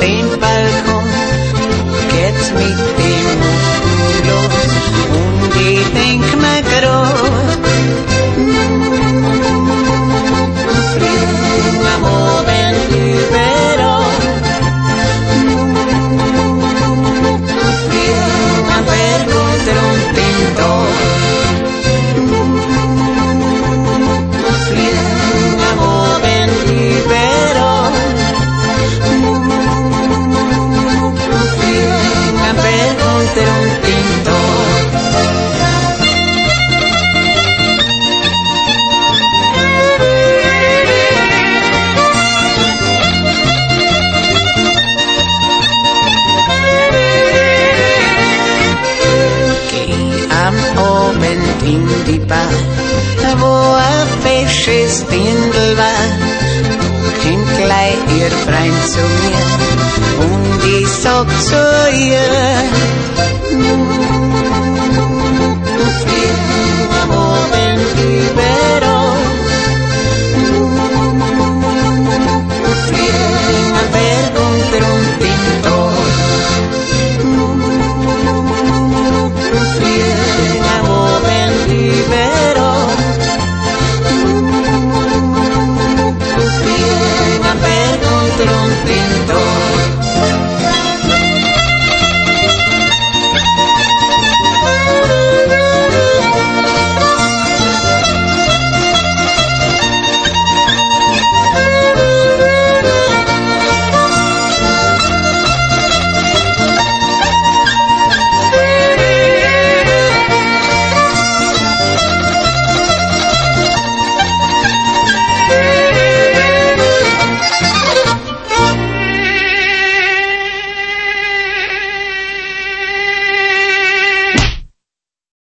den Balkon, geht mit dem los und ich denk mir grad, Frieden am Abend überall, Frieden am Berg und rund im Tal. In die Bar, wo ein fesches Dirndl war, kommt gleich ihr Freund zu mir und ich sag zu ihr,